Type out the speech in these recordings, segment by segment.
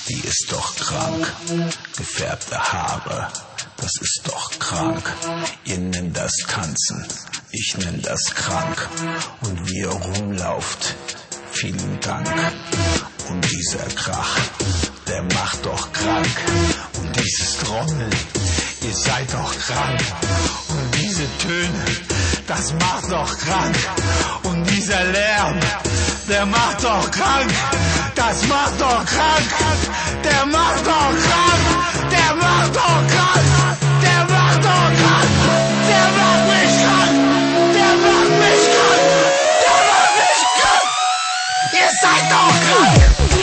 die ist doch krank. Gefärbte Haare, das ist doch krank. Ihr nennt das Tanzen, ich nenn das krank. Und wie ihr rumlauft, vielen Dank. Und dieser Krach, der macht doch krank. Und dieses Trommeln, ihr seid doch krank. Und diese Töne, das macht doch krank. Und dieser Lärm, der macht doch krank. Das macht doch krank. Der macht doch krank. Der macht doch krank. Der macht doch krank. Der macht mich krank. Der macht mich krank. Der macht mich krank. Ihr seid doch krank.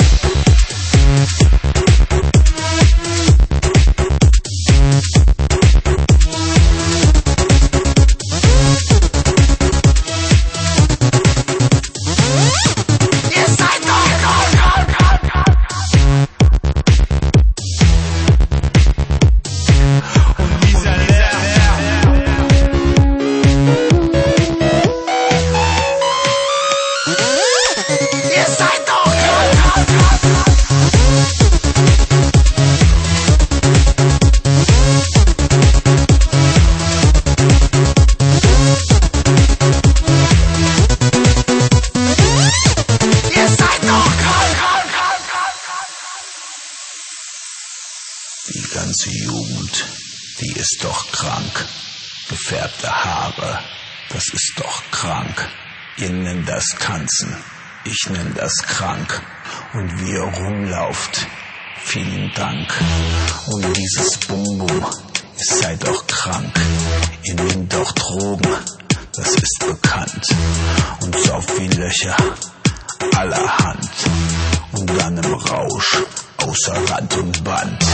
Die ganze Jugend, die ist doch krank. Gefärbte Haare, das ist doch krank. Ihr nennt das Tanzen, ich nenn das krank. Und wie ihr rumlauft, vielen Dank. Und dieses Bum-Bum, ihr seid doch krank. Ihr nehmt doch Drogen, das ist bekannt. Und sauft wie Löcher allerhand. Und dann im Rausch, außer Rand und Band.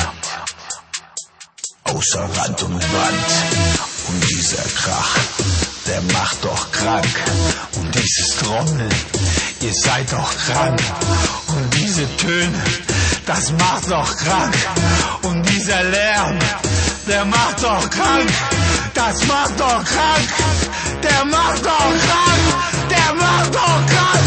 Außer Rand und Band. Und dieser Krach, der macht doch krank. Und dieses Trommeln, ihr seid doch krank. Und diese Töne, das macht doch krank. Und dieser Lärm, der macht doch krank. Das macht doch krank. Der macht doch krank. Der macht doch krank.